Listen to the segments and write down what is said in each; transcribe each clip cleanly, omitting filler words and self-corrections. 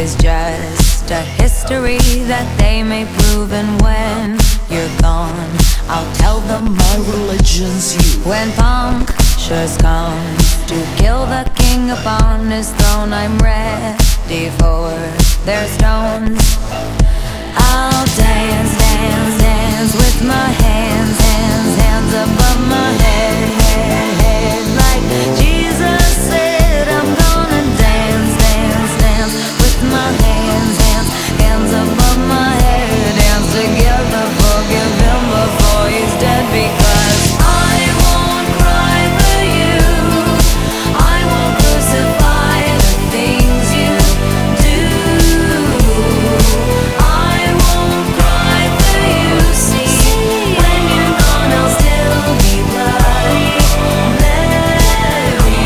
is just a history that they may prove. And when you're gone, I'll tell them my religion's you. When punctures come to kill the king upon his throne, I'm ready for their stones. I'll dance, dance, dance with my hands, hands, hands above my head, head, head. Like Jesus said, I'm gonna dance, dance, dance with my hands, hands, hands above my head. Dance together, forgive him before he's dead. Because I won't cry for you, I won't crucify the things you do. I won't cry for you, see, when you're gone I'll still be Bloody Mary.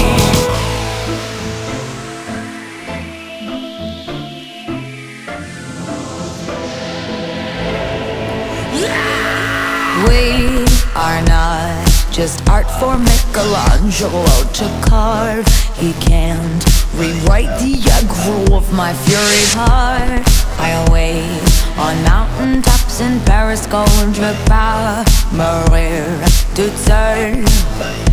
We are not just art for Michelangelo to carve. He can't rewrite the aggro of my fury heart. I wait on mountaintops in Paris, Gondra, Maria to turn.